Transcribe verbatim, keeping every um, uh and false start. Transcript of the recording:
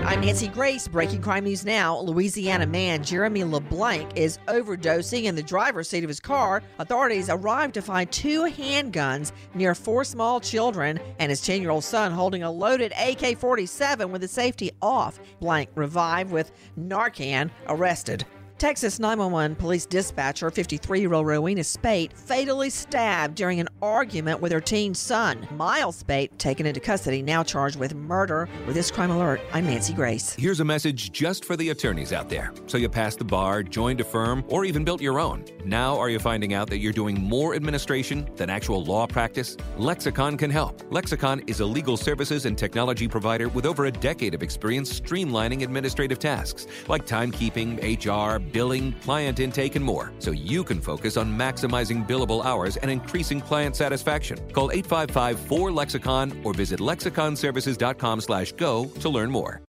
I'm Nancy Grace. Breaking crime news now. Louisiana man Jeremy LeBlanc is overdosing in the driver's seat of his car. Authorities arrived to find two handguns near four small children and his ten-year-old son holding a loaded A K forty-seven with the safety off. Blank revived with Narcan, arrested. Texas nine one one police dispatcher, fifty-three-year-old Rowena Spate, fatally stabbed during an argument with her teen son. Miles Spate, taken into custody, now charged with murder. With this Crime Alert, I'm Nancy Grace. Here's a message just for the attorneys out there. So you passed the bar, joined a firm, or even built your own. Now are you finding out that you're doing more administration than actual law practice? Lexicon can help. Lexicon is a legal services and technology provider with over a decade of experience streamlining administrative tasks like timekeeping, H R, billing, client intake, and more, so you can focus on maximizing billable hours and increasing client satisfaction. Call eight five five, four, Lexicon or visit lexicon services dot com slash go to learn more.